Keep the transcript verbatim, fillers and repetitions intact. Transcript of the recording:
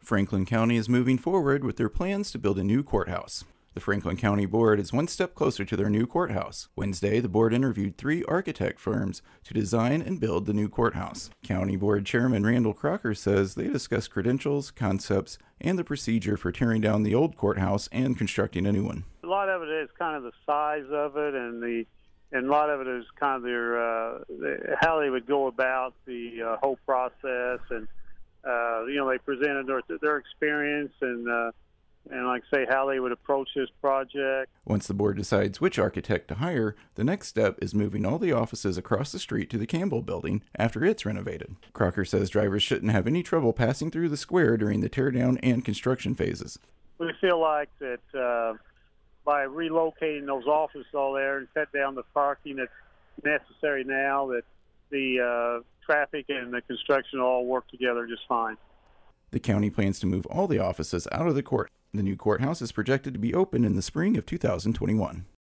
Franklin County is moving forward with their plans to build a new courthouse. The Franklin County Board is one step closer to their new courthouse. Wednesday, the board interviewed three architect firms to design and build the new courthouse. County Board Chairman Randall Crocker says they discussed credentials, concepts, and the procedure for tearing down the old courthouse and constructing a new one. A lot of it is kind of the size of it, and the and a lot of it is kind of their uh, how they would go about the uh, whole process, and uh, you know they presented their, their experience and. Uh, And like I say, how they would approach this project. Once the board decides which architect to hire, the next step is moving all the offices across the street to the Campbell Building after it's renovated. Crocker says drivers shouldn't have any trouble passing through the square during the teardown and construction phases. We feel like that uh, by relocating those offices all there and cut down the parking that's necessary now, that the uh, traffic and the construction all work together just fine. The county plans to move all the offices out of the court. The new courthouse is projected to be open in the spring of two thousand twenty-one.